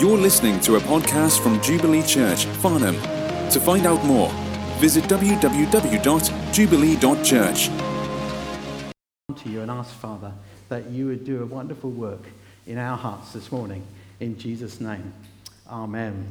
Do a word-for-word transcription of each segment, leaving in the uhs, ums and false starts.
You're listening to a podcast from Jubilee Church, Farnham. To find out more, visit w w w dot jubilee dot church. To you and ask, Father, that you would do a wonderful work in our hearts this morning. In Jesus' name, amen.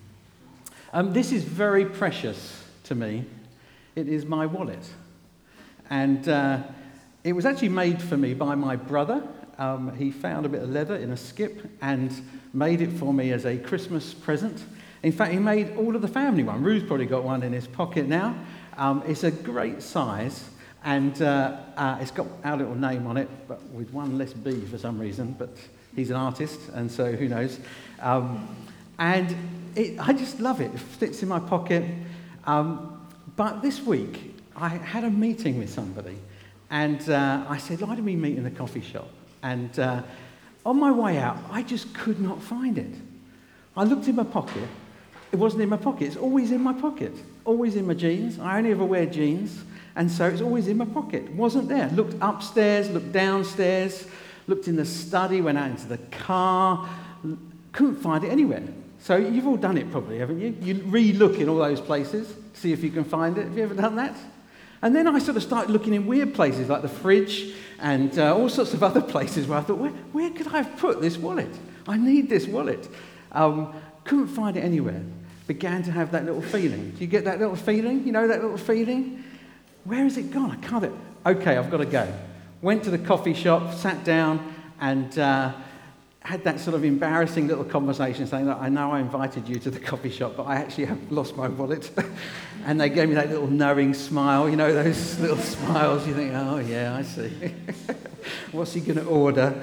Um, this is very precious to me. It is my wallet. And uh, it was actually made for me by my brother. Um, he found a bit of leather in a skip and made it for me as a Christmas present. In fact, he made all of the family one. Ruth's probably got one in his pocket now. Um, it's a great size, and uh, uh, it's got our little name on it, but with one less B for some reason, but he's an artist, and so who knows. Um, and it, I just love it. It fits in my pocket. Um, but this week, I had a meeting with somebody, and uh, I said, why don't we meet in the coffee shop? And uh, on my way out, I just could not find it. I looked in my pocket. It wasn't in my pocket. It's always in my pocket. Always in my jeans. I only ever wear jeans. And so it's always in my pocket. It wasn't there. Looked upstairs, looked downstairs, looked in the study, went out into the car. Couldn't find it anywhere. So you've all done it probably, haven't you? You re-look in all those places, see if you can find it. Have you ever done that? And then I sort of started looking in weird places like the fridge and uh, all sorts of other places where I thought, where, where could I have put this wallet? I need this wallet. Um, couldn't find it anywhere. Began to have that little feeling. Do you get that little feeling? You know that little feeling? Where has it gone? I can't. It. Okay, I've got to go. Went to the coffee shop, sat down, and uh, had that sort of embarrassing little conversation saying that I know I invited you to the coffee shop, but I actually have lost my wallet. And they gave me that little knowing smile. You know, those little smiles. You think, oh, yeah, I see. What's he going to order?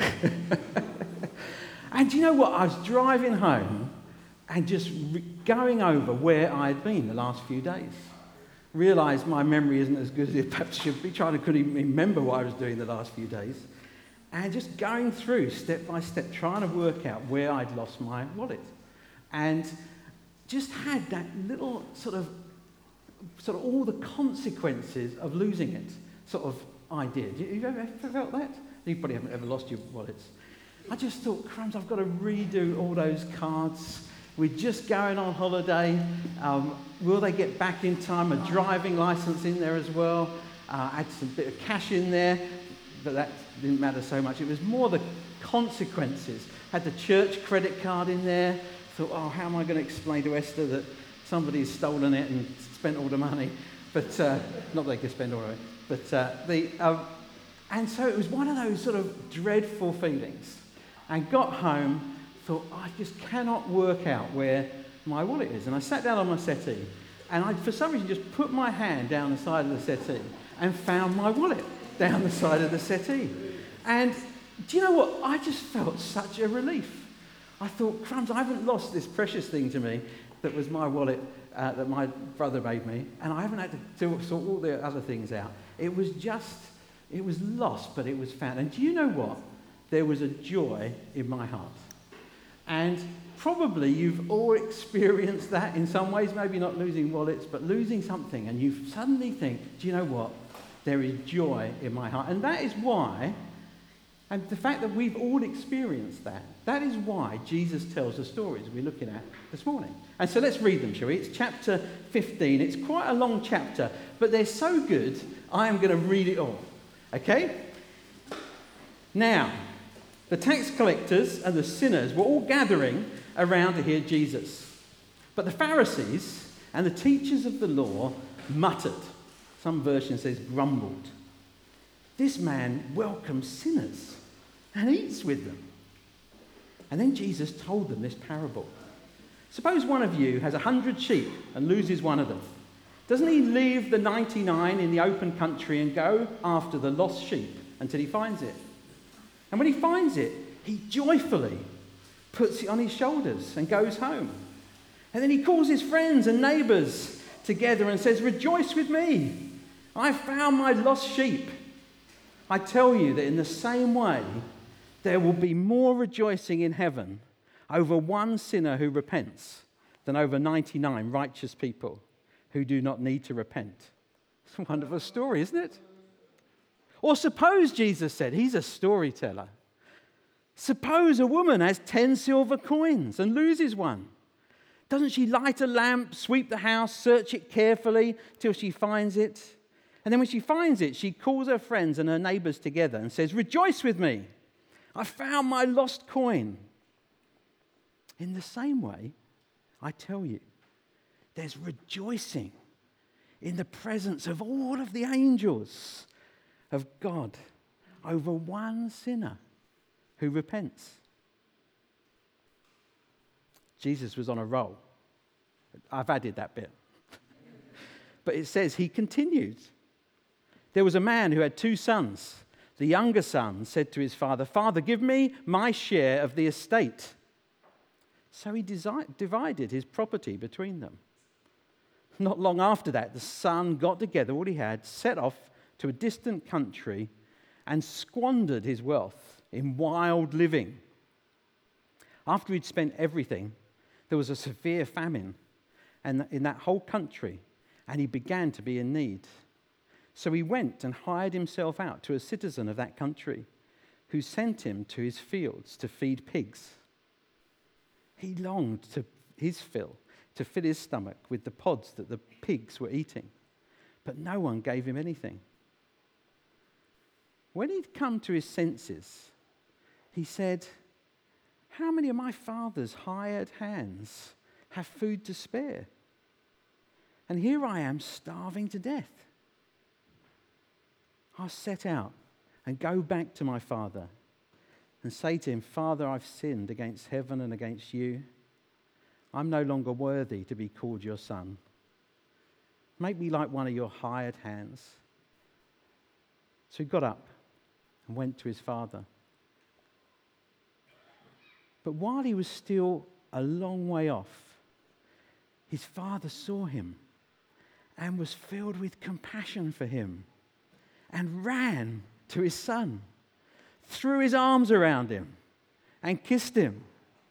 And do you know what? I was driving home and just re- going over where I'd been the last few days. Realised my memory isn't as good as it perhaps should be. Trying to couldn't even remember what I was doing the last few days. And just going through step by step, trying to work out where I'd lost my wallet. And just had that little sort of, sort of all the consequences of losing it sort of idea. Have you ever, ever felt that? You probably haven't ever lost your wallets. I just thought, crumbs, I've got to redo all those cards. We're just going on holiday. Um, will they get back in time? A driving licence in there as well. Uh, I had some bit of cash in there, but that didn't matter so much. It was more the consequences. Had the church credit card in there. Thought, oh, how am I going to explain to Esther that somebody's stolen it and spent all the money? But uh, not that they could spend all of it. But uh, the um, and so it was one of those sort of dreadful feelings. And got home. Thought, I just cannot work out where my wallet is. And I sat down on my settee, and I, for some reason, just put my hand down the side of the settee and found my wallet down the side of the settee. And do you know what? I just felt such a relief. I thought, crumbs, I haven't lost this precious thing to me that was my wallet uh, that my brother made me, and I haven't had to do, sort all the other things out. It was just, it was lost, but it was found. And do you know what? There was a joy in my heart. And probably you've all experienced that in some ways, maybe not losing wallets, but losing something, and you suddenly think, do you know what? There is joy in my heart. And that is why, and the fact that we've all experienced that, that is why Jesus tells the stories we're looking at this morning. And so let's read them, shall we? It's chapter fifteen. It's quite a long chapter, but they're so good, I am going to read it all. Okay? Now, the tax collectors and the sinners were all gathering around to hear Jesus. But the Pharisees and the teachers of the law muttered. Some version says grumbled. This man welcomes sinners and eats with them. And then Jesus told them this parable. Suppose one of you has a hundred sheep and loses one of them. Doesn't he leave the ninety-nine in the open country and go after the lost sheep until he finds it? And when he finds it, he joyfully puts it on his shoulders and goes home. And then he calls his friends and neighbours together and says, rejoice with me. I found my lost sheep. I tell you that in the same way, there will be more rejoicing in heaven over one sinner who repents than over ninety-nine righteous people who do not need to repent. It's a wonderful story, isn't it? Or suppose, Jesus said, he's a storyteller. Suppose a woman has ten silver coins and loses one. Doesn't she light a lamp, sweep the house, search it carefully till she finds it? And then when she finds it, she calls her friends and her neighbors together and says, "Rejoice with me. I found my lost coin." In the same way, I tell you, there's rejoicing in the presence of all of the angels of God over one sinner who repents. Jesus was on a roll. I've added that bit. But it says he continued. There was a man who had two sons. The younger son said to his father, "Father, give me my share of the estate." So he desi- divided his property between them. Not long after that, the son got together all he had, set off to a distant country, and squandered his wealth in wild living. After he'd spent everything, there was a severe famine in that whole country, and he began to be in need. So he went and hired himself out to a citizen of that country, who sent him to his fields to feed pigs. He longed to his fill, to fill his stomach with the pods that the pigs were eating, but no one gave him anything. When he'd come to his senses, he said, "How many of my father's hired hands have food to spare? And here I am starving to death. I'll set out and go back to my father and say to him, 'Father, I've sinned against heaven and against you. I'm no longer worthy to be called your son. Make me like one of your hired hands.'" So he got up and went to his father. But while he was still a long way off, his father saw him and was filled with compassion for him and ran to his son, threw his arms around him and kissed him.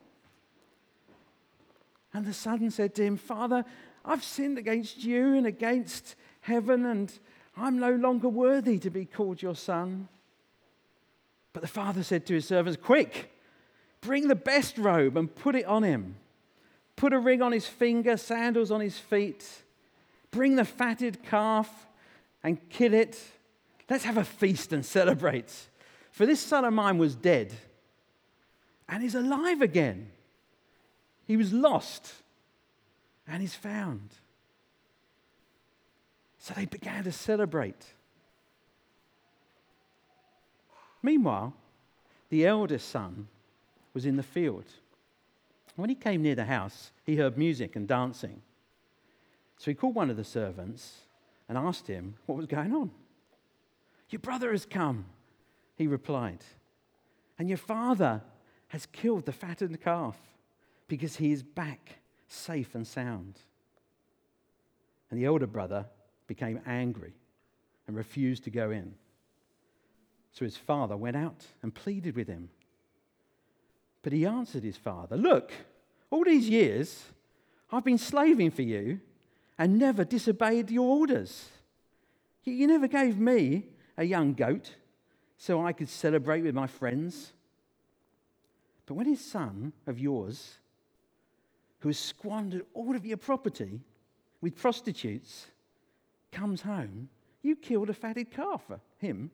And the son said to him, "Father, I've sinned against you and against heaven, and I'm no longer worthy to be called your son." But the father said to his servants, "Quick, bring the best robe and put it on him. Put a ring on his finger, sandals on his feet. Bring the fatted calf and kill it. Let's have a feast and celebrate. For this son of mine was dead and is alive again. He was lost and is found." So they began to celebrate. Meanwhile, the eldest son was in the field. When he came near the house, he heard music and dancing. So he called one of the servants and asked him what was going on. "Your brother has come," he replied, "and your father has killed the fattened calf because he is back safe and sound." And the elder brother became angry and refused to go in. So his father went out and pleaded with him. But he answered his father, "Look, all these years I've been slaving for you and never disobeyed your orders. You never gave me a young goat so I could celebrate with my friends. But when his son of yours, who has squandered all of your property with prostitutes, comes home, you killed a fatted calf for him."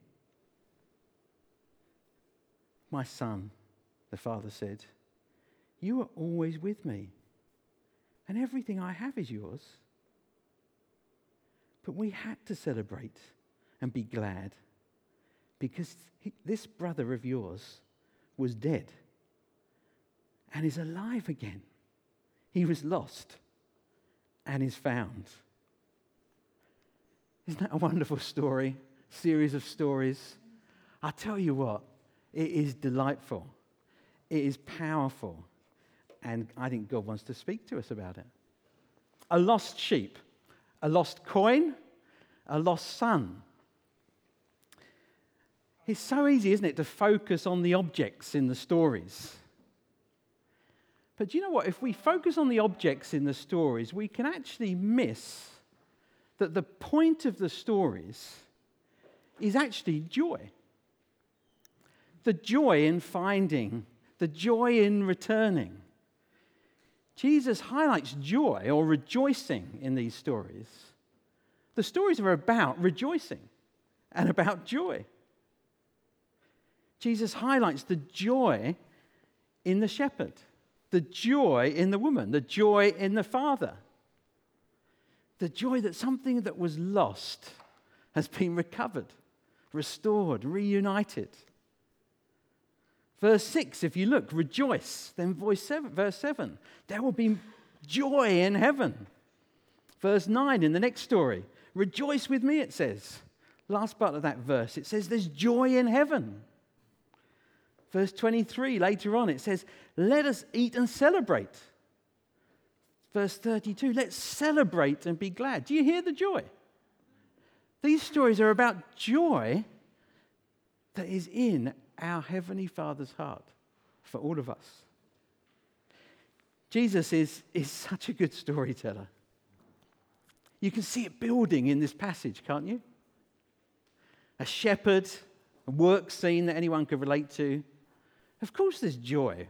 "My son," the father said, "you are always with me, and everything I have is yours. But we had to celebrate and be glad because he, this brother of yours was dead and is alive again. He was lost and is found." Isn't that a wonderful story? Series of stories. I tell you what, it is delightful. It is powerful. And I think God wants to speak to us about it. A lost sheep, a lost coin, a lost son. It's so easy, isn't it, to focus on the objects in the stories. But do you know what? If we focus on the objects in the stories, we can actually miss that the point of the stories is actually joy. the joy in finding, the joy in returning. Jesus highlights joy or rejoicing in these stories. The stories are about rejoicing and about joy. Jesus highlights the joy in the shepherd, the joy in the woman, the joy in the father, the joy that something that was lost has been recovered, restored, reunited. Verse six, if you look, rejoice. Then verse seven, verse seven, there will be joy in heaven. Verse nine in the next story, rejoice with me, it says. Last part of that verse, it says there's joy in heaven. Verse twenty-three, later on, it says, let us eat and celebrate. Verse thirty-two, let's celebrate and be glad. Do you hear the joy? These stories are about joy that is in our Heavenly Father's heart for all of us. Jesus is, is such a good storyteller. You can see it building in this passage, can't you? A shepherd, a work scene that anyone could relate to. Of course there's joy.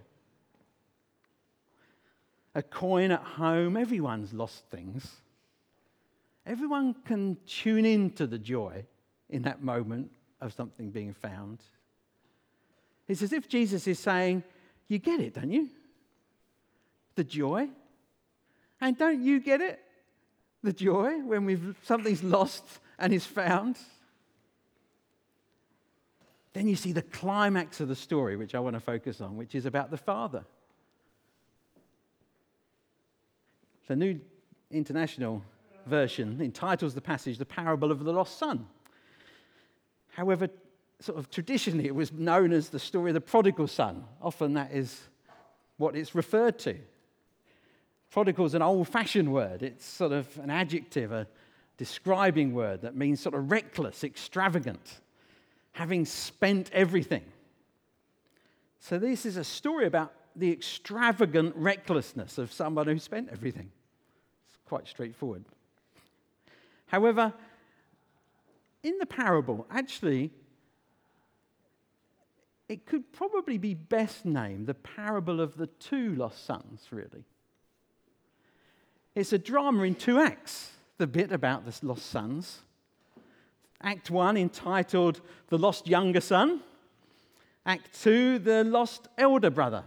A coin at home, everyone's lost things. Everyone can tune into the joy in that moment of something being found. It's as if Jesus is saying, you get it, don't you? The joy. And don't you get it? The joy when we've something's lost and is found. Then you see the climax of the story, which I want to focus on, which is about the Father. The New International Version entitles the passage The Parable of the Lost Son. However, sort of traditionally it was known as the story of the prodigal son. Often that is what it's referred to. Prodigal is an old-fashioned word. It's sort of an adjective, a describing word that means sort of reckless, extravagant, having spent everything. So this is a story about the extravagant recklessness of someone who spent everything. It's quite straightforward. However, in the parable, actually, it could probably be best named the parable of the two lost sons, really. It's a drama in two acts, the bit about the lost sons. Act one, entitled The Lost Younger Son. Act two, The Lost Elder Brother.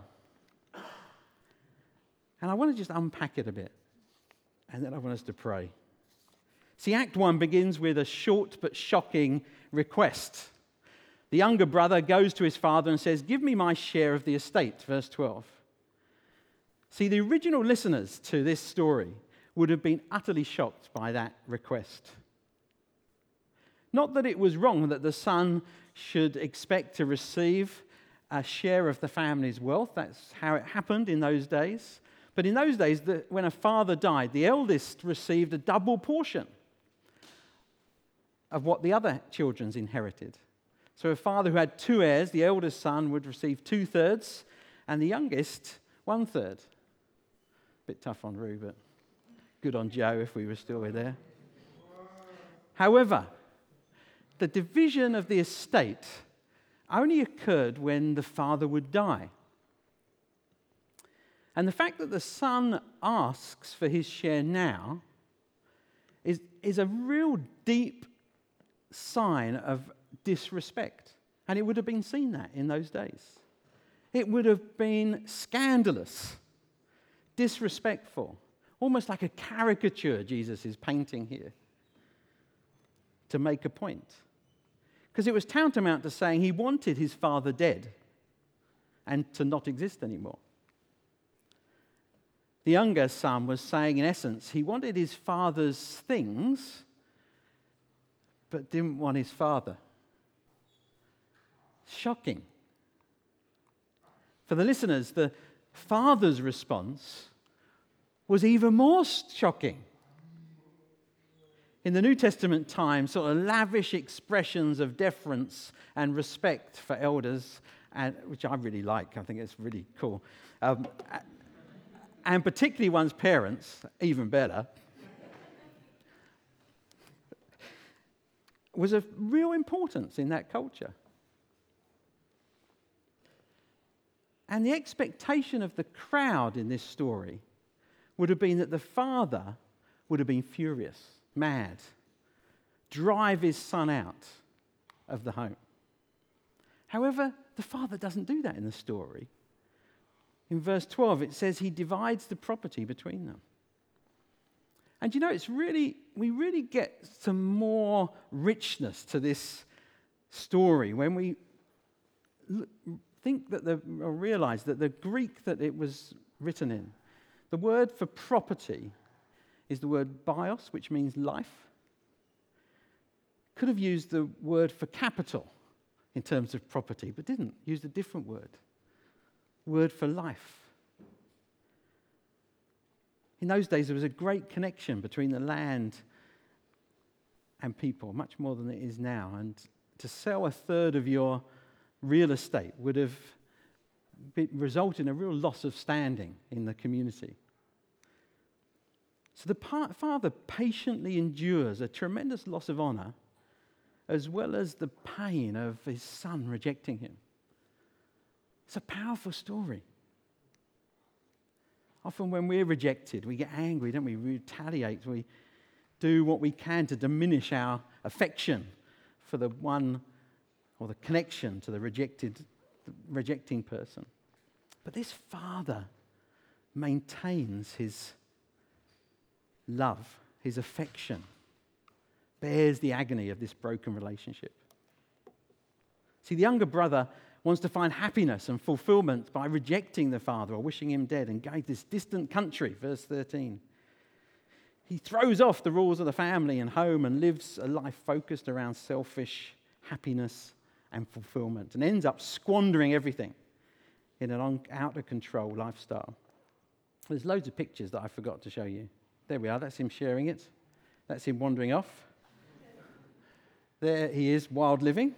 And I want to just unpack it a bit, and then I want us to pray. See, Act one begins with a short but shocking request. The younger brother goes to his father and says, give me my share of the estate, verse twelve. See, the original listeners to this story would have been utterly shocked by that request. Not that it was wrong that the son should expect to receive a share of the family's wealth. That's how it happened in those days. But in those days, the, when a father died, the eldest received a double portion of what the other children's inherited. So a father who had two heirs, the eldest son would receive two-thirds, and the youngest, one-third. Bit tough on Rue, but good on Joe if we were still there. However, the division of the estate only occurred when the father would die. And the fact that the son asks for his share now is, is a real deep sign of disrespect. And it would have been seen that in those days. It would have been scandalous, disrespectful, almost like a caricature Jesus is painting here to make a point. Because it was tantamount to saying he wanted his father dead and to not exist anymore. The younger son was saying, in essence, he wanted his father's things, but didn't want his father. Shocking. For the listeners, the father's response was even more shocking. In the New Testament time, sort of lavish expressions of deference and respect for elders, and, which I really like. I think it's really cool. Um, and particularly one's parents, even better, was of real importance in that culture. And the expectation of the crowd in this story would have been that the father would have been furious, mad, drive his son out of the home. However, the father doesn't do that in the story. In verse twelve, it says he divides the property between them. And you know, it's really, we really get some more richness to this story when we think that the, or realize that the Greek that it was written in, the word for property is the word bios, which means life. Could have used the word for capital in terms of property, but didn't. Used a different word. Word for life. In those days, there was a great connection between the land and people, much more than it is now. And to sell a third of your real estate would have been, result in a real loss of standing in the community. So the pa- father patiently endures a tremendous loss of honour, as well as the pain of his son rejecting him. It's a powerful story. Often when we're rejected, we get angry, don't we? We retaliate. We do what we can to diminish our affection for the one or the connection to the rejected, the rejecting person. But this father maintains his love, his affection, bears the agony of this broken relationship. See, the younger brother wants to find happiness and fulfillment by rejecting the father or wishing him dead and going to this distant country, verse thirteen. He throws off the rules of the family and home and lives a life focused around selfish happiness and fulfillment and ends up squandering everything in an out-of-control lifestyle. There's loads of pictures that I forgot to show you. There we are, that's him sharing it. That's him wandering off. There he is, wild living.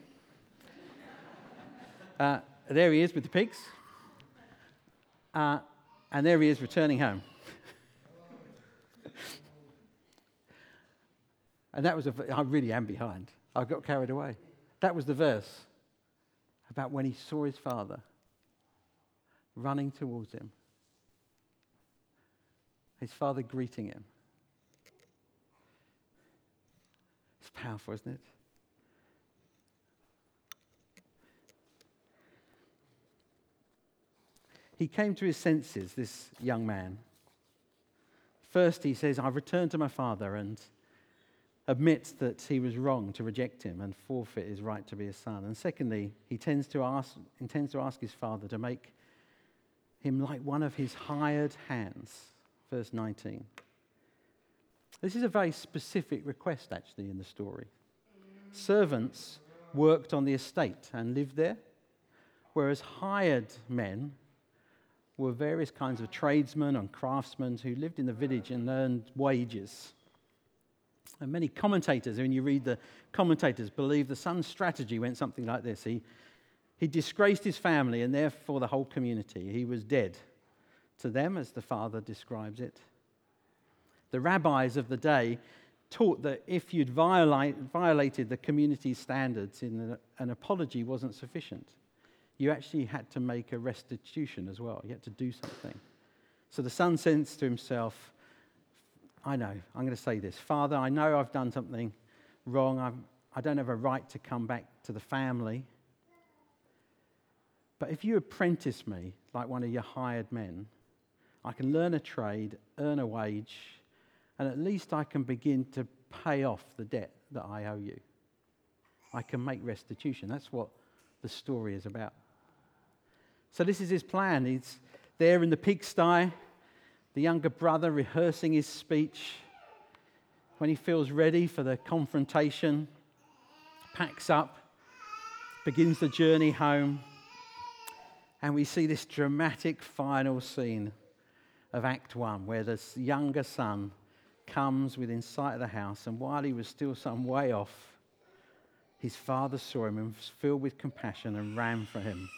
Uh, there he is with the pigs. Uh, and there he is returning home. And that was a, I really am behind. I got carried away. That was the verse about when he saw his father running towards him. His father greeting him. It's powerful, isn't it? He came to his senses, this young man. First, he says, I returned to my father, and admits that he was wrong to reject him and forfeit his right to be a son. And secondly, he tends to ask, intends to ask his father to make him like one of his hired hands. Verse nineteen. This is a very specific request, actually, in the story. Servants worked on the estate and lived there, whereas hired men were various kinds of tradesmen and craftsmen who lived in the village and earned wages. And many commentators, when you read the commentators, believe the son's strategy went something like this. He, he disgraced his family and therefore the whole community. He was dead to them, as the father describes it. The rabbis of the day taught that if you'd violate, violated the community's standards, in an, an apology wasn't sufficient. You actually had to make a restitution as well. You had to do something. So the son says to himself, I know, I'm going to say this. Father, I know I've done something wrong. I'm, I don't have a right to come back to the family. But if you apprentice me like one of your hired men, I can learn a trade, earn a wage, and at least I can begin to pay off the debt that I owe you. I can make restitution. That's what the story is about. So this is his plan. He's there in the pigsty, the younger brother rehearsing his speech. When he feels ready for the confrontation, packs up, begins the journey home, and we see this dramatic final scene of Act One, where this younger son comes within sight of the house, and while he was still some way off, his father saw him and was filled with compassion and ran for him.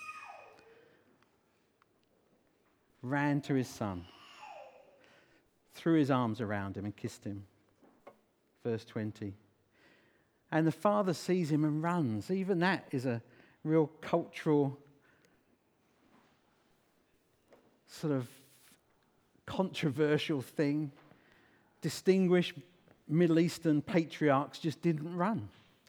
Ran to his son, threw his arms around him and kissed him. Verse twenty. And the father sees him and runs. Even that is a real cultural sort of controversial thing. Distinguished Middle Eastern patriarchs just didn't run.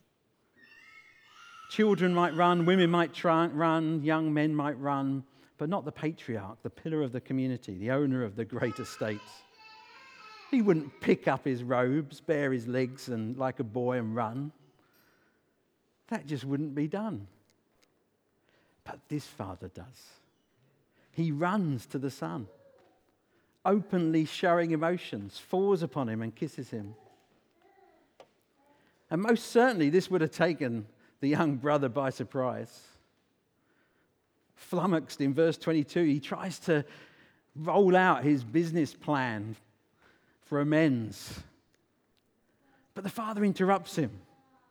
Children might run, women might try, run, young men might run, but not the patriarch, the pillar of the community, the owner of the great estates. He wouldn't pick up his robes, bare his legs and like a boy and run. That just wouldn't be done. But this father does. He runs to the son, openly showing emotions, falls upon him and kisses him. And most certainly this would have taken the young brother by surprise. Flummoxed in verse twenty-two, he tries to roll out his business plan for amends. But the father interrupts him,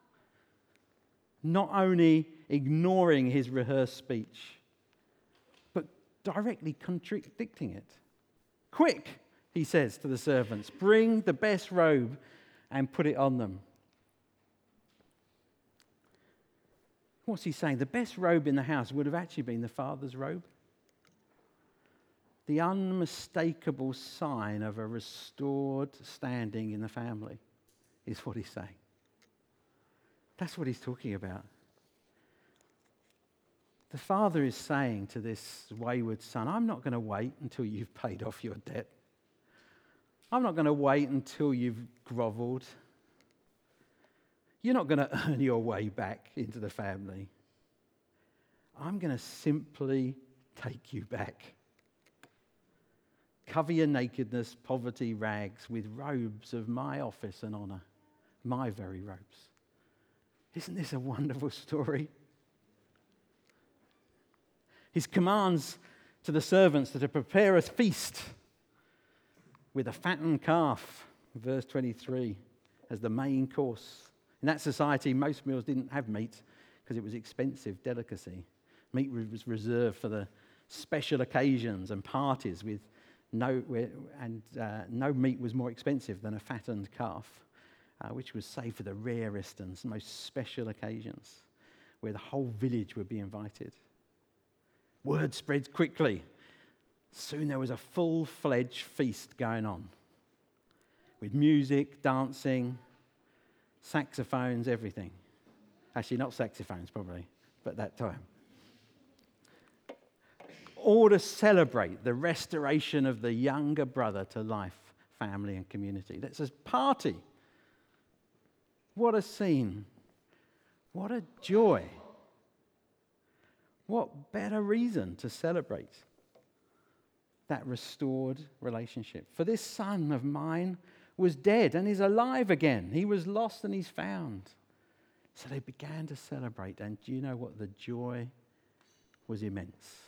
not only ignoring his rehearsed speech, but directly contradicting it. Quick, he says to the servants, bring the best robe and put it on them. What's he saying? The best robe in the house would have actually been the father's robe. The unmistakable sign of a restored standing in the family is what he's saying. That's what he's talking about. The father is saying to this wayward son, I'm not going to wait until you've paid off your debt. I'm not going to wait until you've grovelled. You're not going to earn your way back into the family. I'm going to simply take you back. Cover your nakedness, poverty, rags with robes of my office and honour, my very robes. Isn't this a wonderful story? His commands to the servants to prepare a feast with a fattened calf, verse twenty-three, as the main course. In that society, most meals didn't have meat because it was expensive delicacy. Meat was reserved for the special occasions and parties with no, and uh, no meat was more expensive than a fattened calf, uh, which was saved for the rarest and most special occasions where the whole village would be invited. Word spreads quickly. Soon there was a full-fledged feast going on with music, dancing, saxophones, everything. Actually, not saxophones probably, but that time. All to celebrate the restoration of the younger brother to life, family and community. That's a party. What a scene. What a joy. What better reason to celebrate that restored relationship? For this son of mine was dead and is alive again. He was lost and he's found. So they began to celebrate. And do you know what? The joy was immense.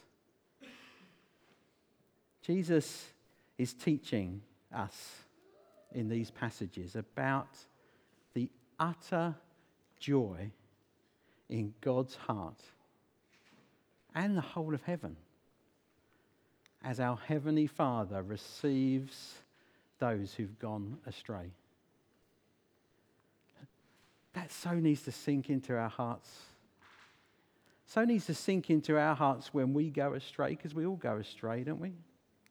Jesus is teaching us in these passages about the utter joy in God's heart and the whole of heaven as our Heavenly Father receives those who've gone astray. That so needs to sink into our hearts. So needs to sink into our hearts when we go astray, because we all go astray, don't we?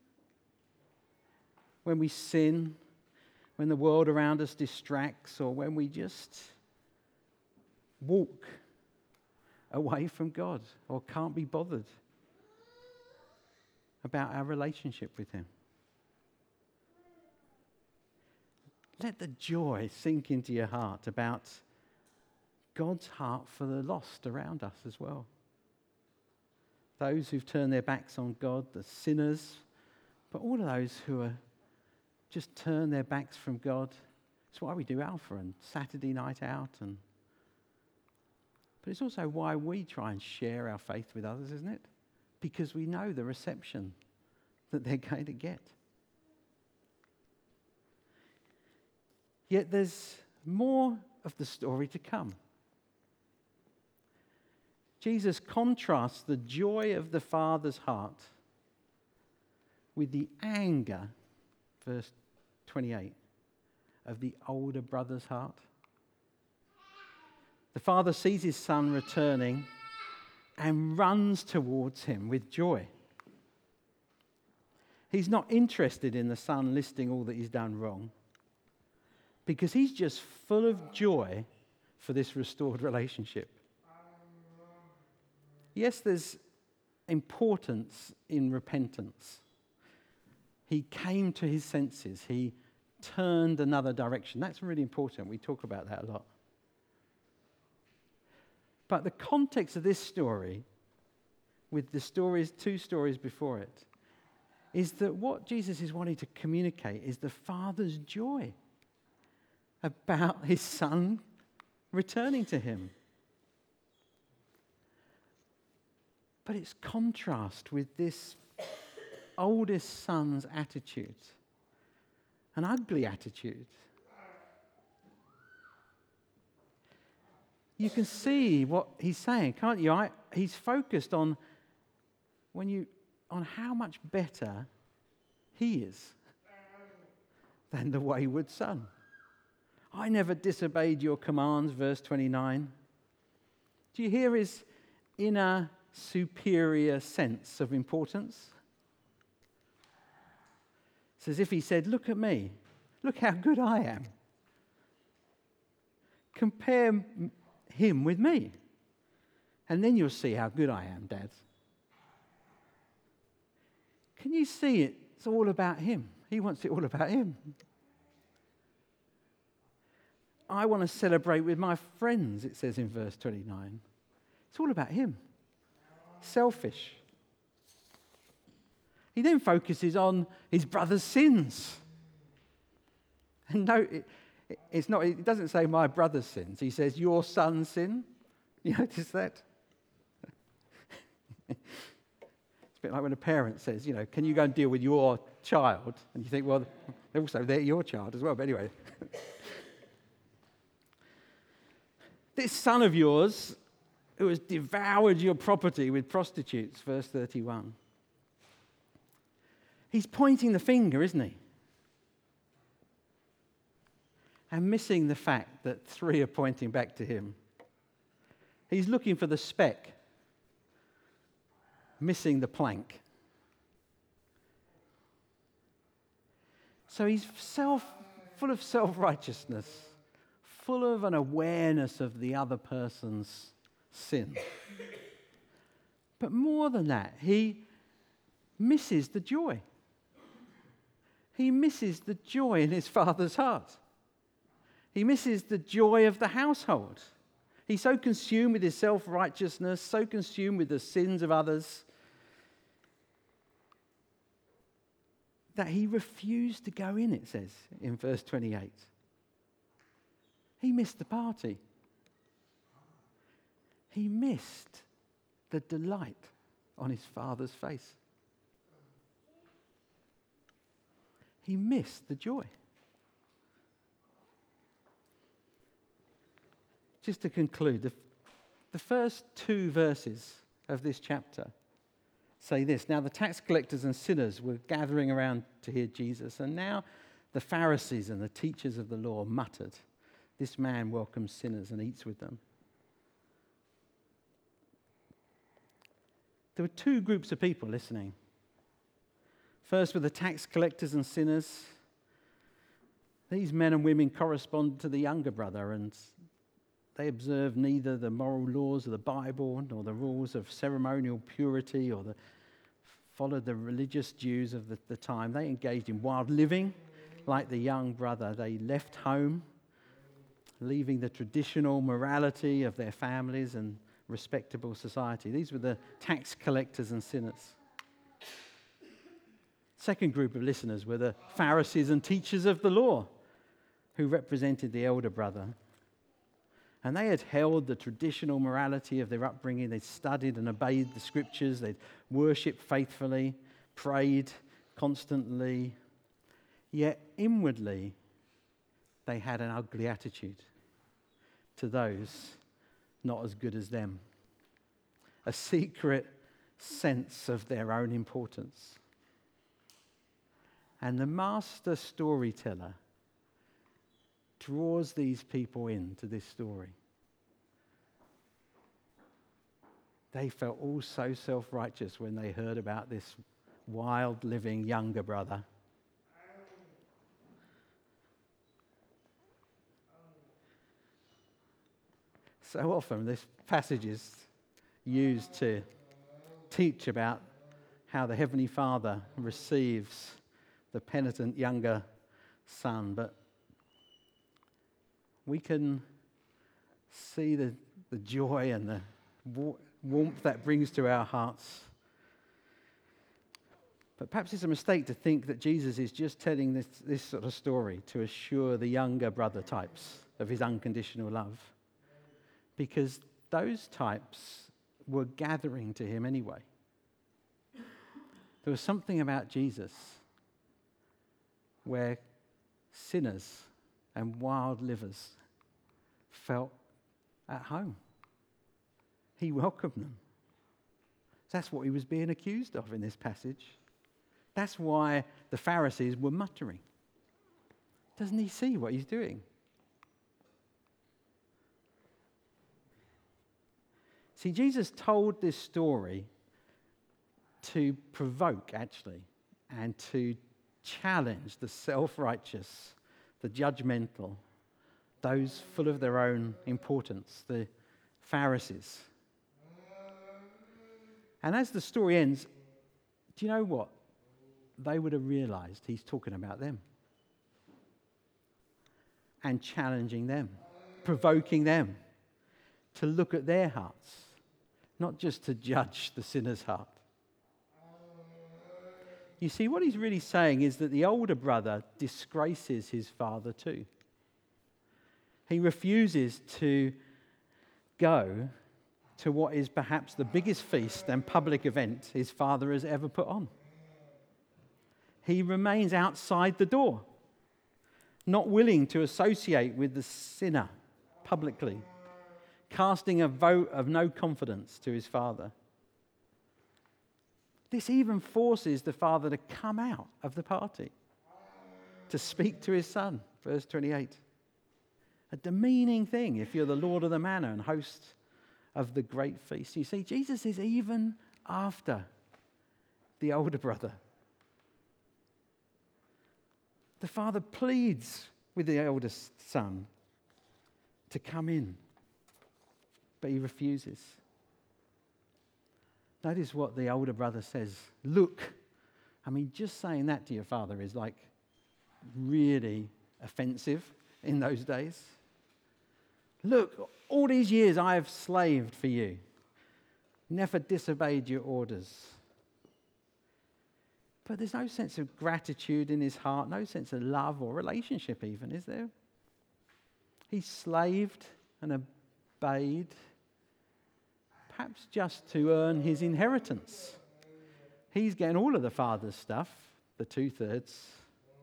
When we sin, when the world around us distracts, or when we just walk away from God or can't be bothered about our relationship with Him. Let the joy sink into your heart about God's heart for the lost around us as well. Those who've turned their backs on God, the sinners, but all of those who are just turn their backs from God. It's why we do Alpha and Saturday night out. and But it's also why we try and share our faith with others, isn't it? Because we know the reception that they're going to get. Yet there's more of the story to come. Jesus contrasts the joy of the Father's heart with the anger, verse twenty-eight, of the older brother's heart. The father sees his son returning and runs towards him with joy. He's not interested in the son listing all that he's done wrong, because he's just full of joy for this restored relationship. Yes, there's importance in repentance. He came to his senses. He turned another direction. That's really important. We talk about that a lot. But the context of this story, with the stories, two stories before it, is that what Jesus is wanting to communicate is the Father's joy about his Son returning to him. But it's contrast with this oldest son's attitude, an ugly attitude. You can see what he's saying, can't you? I, he's focused on when you on how much better he is than the wayward son. I never disobeyed your commands, verse twenty-nine. Do you hear his inner superior sense of importance? It's as if he said, look at me. Look how good I am. Compare him with me. And then you'll see how good I am, Dad. Can you see it? It's all about him. He wants it all about him. I want to celebrate with my friends, it says in verse twenty-nine. It's all about him. Selfish. He then focuses on his brother's sins. And no, it, it's not, it doesn't say my brother's sins. He says your son's sin. You notice that? It's a bit like when a parent says, you know, can you go and deal with your child? And you think, well, also they're your child as well. But anyway. This son of yours who has devoured your property with prostitutes, verse thirty-one. He's pointing the finger, isn't he? And missing the fact that three are pointing back to him. He's looking for the speck, missing the plank. So he's self, full of self-righteousness, full of an awareness of the other person's sin. But more than that, he misses the joy. He misses the joy in his father's heart. He misses the joy of the household. He's so consumed with his self-righteousness, so consumed with the sins of others, that he refused to go in, it says in verse twenty-eight. He missed the party. He missed the delight on his father's face. He missed the joy. Just to conclude, the, the first two verses of this chapter say this. Now the tax collectors and sinners were gathering around to hear Jesus, and now the Pharisees and the teachers of the law muttered, this man welcomes sinners and eats with them. There were two groups of people listening. First were the tax collectors and sinners. These men and women correspond to the younger brother, and they observed neither the moral laws of the Bible nor the rules of ceremonial purity or the, followed the religious dues of the, the time. They engaged in wild living like the young brother. They left home, leaving the traditional morality of their families and respectable society. These were the tax collectors and sinners. Second group of listeners were the Pharisees and teachers of the law, who represented the elder brother. And they had held the traditional morality of their upbringing. They'd studied and obeyed the scriptures. They'd worshipped faithfully, prayed constantly. Yet inwardly, they had an ugly attitude to those not as good as them. A secret sense of their own importance. And the master storyteller draws these people into this story. They felt all so self-righteous when they heard about this wild living younger brother. So often this passage is used to teach about how the Heavenly Father receives the penitent younger son, but we can see the, the joy and the wa- warmth that brings to our hearts. But perhaps it's a mistake to think that Jesus is just telling this, this sort of story to assure the younger brother types of his unconditional love, because those types were gathering to him anyway. There was something about Jesus where sinners and wild livers felt at home. He welcomed them. That's what he was being accused of in this passage. That's why the Pharisees were muttering. Doesn't he see what he's doing? See, Jesus told this story to provoke, actually, and to challenge the self-righteous, the judgmental, those full of their own importance, the Pharisees. And as the story ends, do you know what? They would have realized he's talking about them and challenging them, provoking them to look at their hearts, not just to judge the sinner's heart. You see, what he's really saying is that the older brother disgraces his father too. He refuses to go to what is perhaps the biggest feast and public event his father has ever put on. He remains outside the door, not willing to associate with the sinner publicly, casting a vote of no confidence to his father. This even forces the father to come out of the party, to speak to his son, verse twenty-eight. A demeaning thing if you're the Lord of the manor and host of the great feast. You see, Jesus is even after the older brother. The father pleads with the eldest son to come in, but he refuses. Notice what the older brother says. Look, I mean, just saying that to your father is like really offensive in those days. Look, all these years I have slaved for you, never disobeyed your orders. But there's no sense of gratitude in his heart, no sense of love or relationship even, is there? He slaved and obeyed, perhaps just to earn his inheritance. He's getting all of the father's stuff, the two-thirds.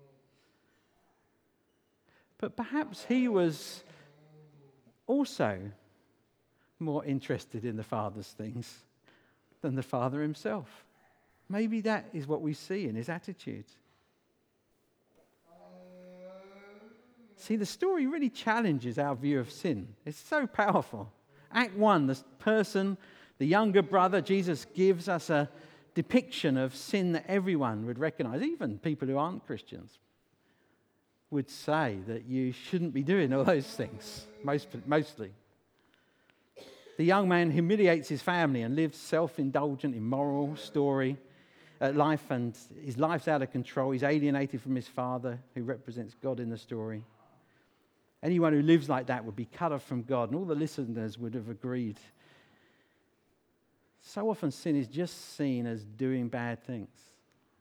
But perhaps he was also more interested in the father's things than the father himself. Maybe that is what we see in his attitude. See, the story really challenges our view of sin. It's so powerful. Act one, the person, the younger brother, Jesus gives us a depiction of sin that everyone would recognize, even people who aren't Christians would say that you shouldn't be doing all those things, most, mostly. The young man humiliates his family and lives self-indulgent, immoral story, uh, life, and his life's out of control. He's alienated from his father, who represents God in the story. Anyone who lives like that would be cut off from God, and all the listeners would have agreed. So often sin is just seen as doing bad things.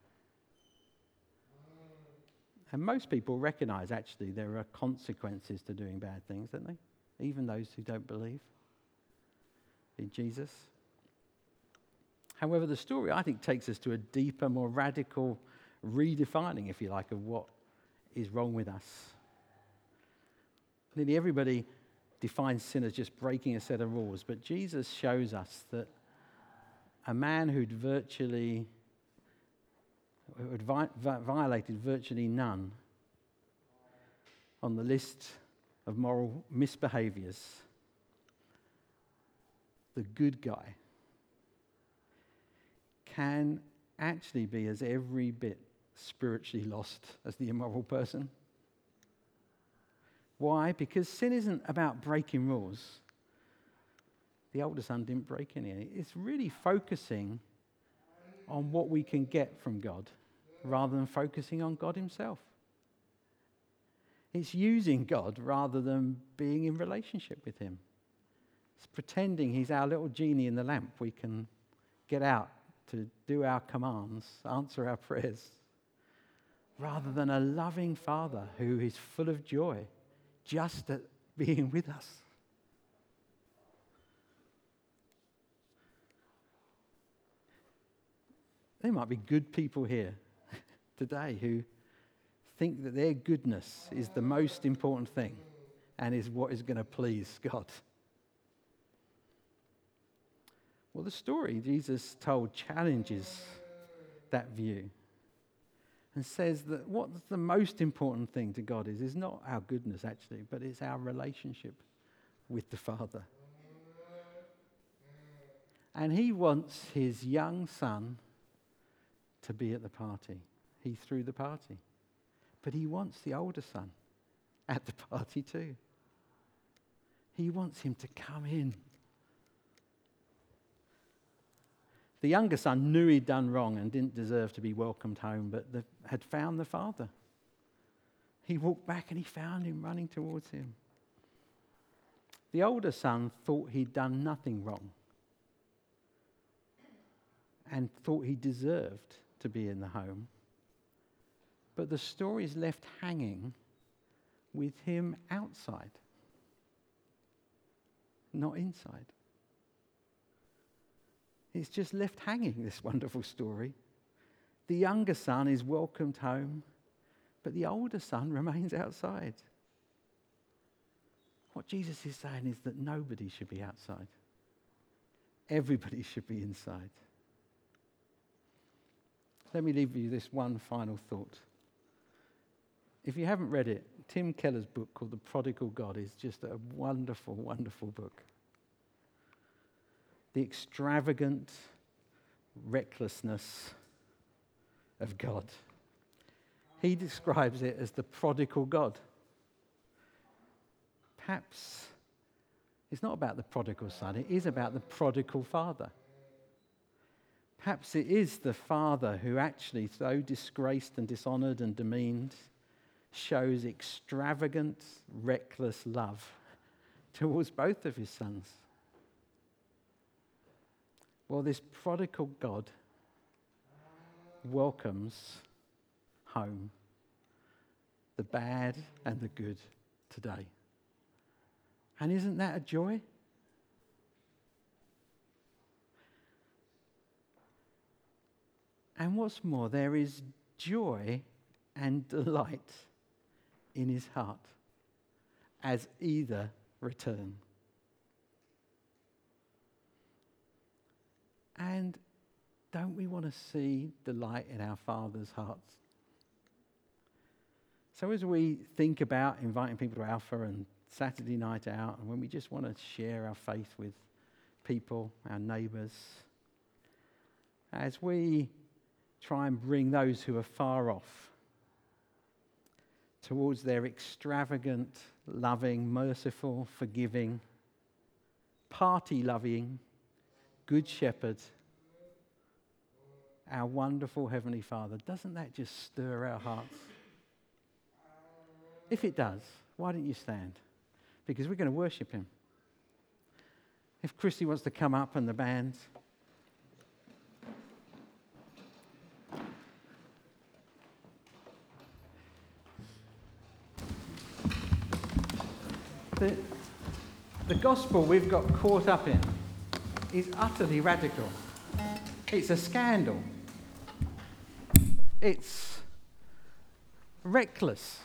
And most people recognize, actually, there are consequences to doing bad things, don't they? Even those who don't believe in Jesus. However, the story, I think, takes us to a deeper, more radical redefining, if you like, of what is wrong with us. Nearly everybody defines sin as just breaking a set of rules, but Jesus shows us that a man who'd virtually who had vi- vi- violated virtually none on the list of moral misbehaviors, the good guy, can actually be as every bit spiritually lost as the immoral person. Why? Because sin isn't about breaking rules. The older son didn't break any. It's really focusing on what we can get from God rather than focusing on God himself. It's using God rather than being in relationship with him. It's pretending he's our little genie in the lamp we can get out to do our commands, answer our prayers, rather than a loving Father who is full of joy just at being with us. There might be good people here today who think that their goodness is the most important thing and is what is going to please God. Well, the story Jesus told challenges that view and says that what's the most important thing to God is, is not our goodness actually, but it's our relationship with the Father. And he wants his young son to be at the party. He threw the party. But he wants the older son at the party too. He wants him to come in. The younger son knew he'd done wrong and didn't deserve to be welcomed home, but the, had found the father. He walked back and he found him running towards him. The older son thought he'd done nothing wrong and thought he deserved to be in the home. But the story is left hanging with him outside, not inside. It's just left hanging, this wonderful story. The younger son is welcomed home, but the older son remains outside. What Jesus is saying is that nobody should be outside. Everybody should be inside. Let me leave you this one final thought. If you haven't read it, Tim Keller's book called The Prodigal God is just a wonderful, wonderful book. The extravagant recklessness of God. He describes it as the prodigal God. Perhaps it's not about the prodigal son, it is about the prodigal father. Perhaps it is the father who actually, so disgraced and dishonoured and demeaned, shows extravagant, reckless love towards both of his sons. Well, this prodigal God welcomes home the bad and the good today. And isn't that a joy? And what's more, there is joy and delight in his heart as either return. And don't we want to see delight in our Father's hearts? So as we think about inviting people to Alpha and Saturday night out, and when we just want to share our faith with people, our neighbours, as we try and bring those who are far off towards their extravagant, loving, merciful, forgiving, party-loving, good shepherd, our wonderful Heavenly Father, doesn't that just stir our hearts? If it does, why don't you stand? Because we're going to worship him. If Christy wants to come up and the band. The, the gospel we've got caught up in is utterly radical. It's a scandal. It's reckless.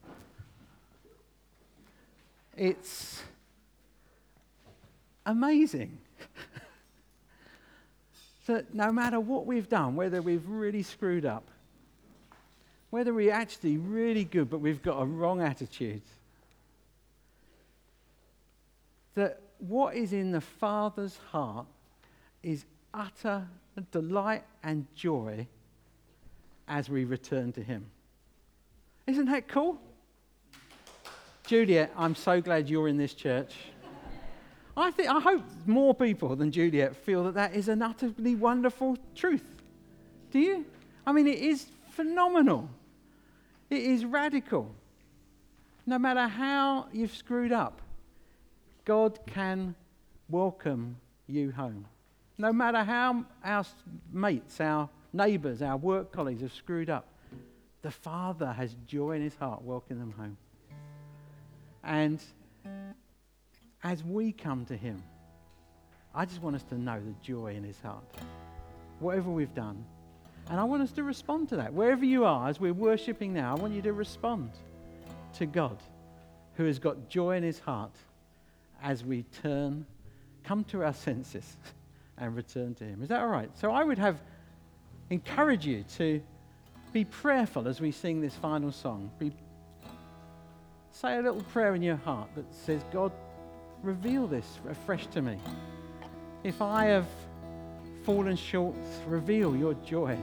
It's amazing that no matter what we've done, whether we've really screwed up, whether we're actually really good but we've got a wrong attitude, that what is in the Father's heart is utter delight and joy as we return to him. Isn't that cool? Juliet, I'm so glad you're in this church. I think, I hope more people than Juliet feel that that is an utterly wonderful truth. Do you? I mean, it is phenomenal. It is radical. No matter how you've screwed up, God can welcome you home. No matter how our mates, our neighbours, our work colleagues have screwed up, the Father has joy in his heart welcoming them home. And as we come to him, I just want us to know the joy in his heart, whatever we've done. And I want us to respond to that. Wherever you are, as we're worshipping now, I want you to respond to God, who has got joy in his heart as we turn, come to our senses and return to him. Is that all right? So I would have encourage you to be prayerful as we sing this final song. Be, say a little prayer in your heart that says, God, reveal this afresh to me. If I have fallen short, reveal your joy.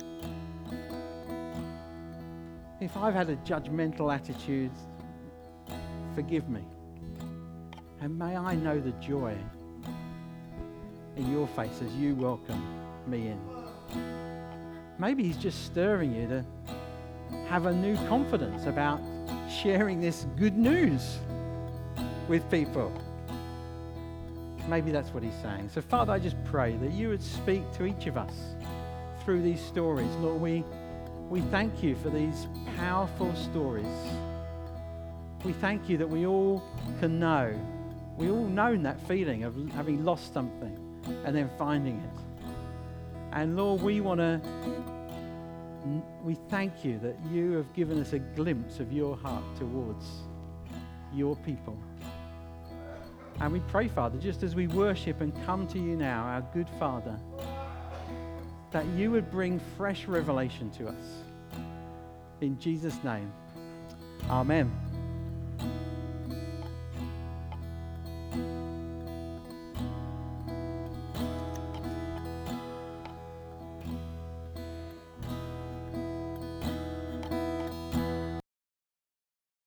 If I've had a judgmental attitude, forgive me. And may I know the joy in your face as you welcome me in. Maybe he's just stirring you to have a new confidence about sharing this good news with people. Maybe that's what he's saying. So Father, I just pray that you would speak to each of us through these stories. Lord, we, we thank you for these powerful stories. We thank you that we all can know, we all know that feeling of having lost something and then finding it. And Lord, we want to, we thank you that you have given us a glimpse of your heart towards your people. And we pray, Father, just as we worship and come to you now, our good Father, that you would bring fresh revelation to us. In Jesus' name, amen.